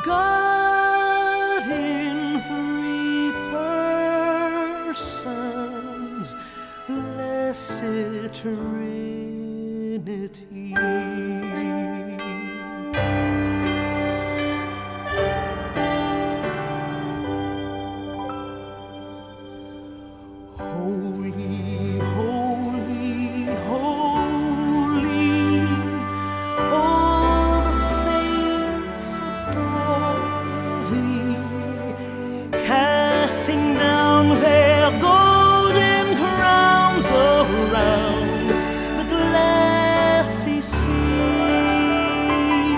God in three persons, blessed Trinity. Holy, holy, holy, all the saints adore Thee, casting down their golden crowns around the glassy sea.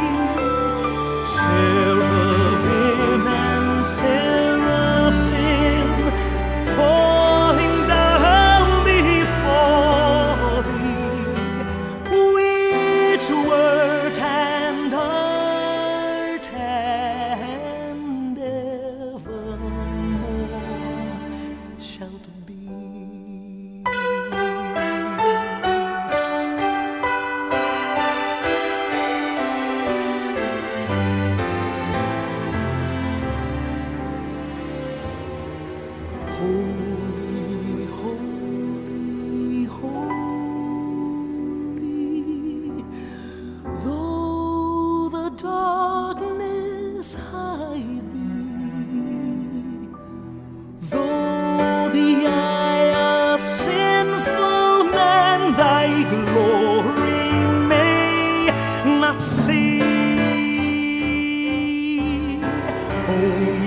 Cherubim and seraphim falling down before Thee, which wert and art and evermore shalt be. Holy, holy, holy, though the darkness hide Thee, though the eye of sinful man Thy glory may not see, oh,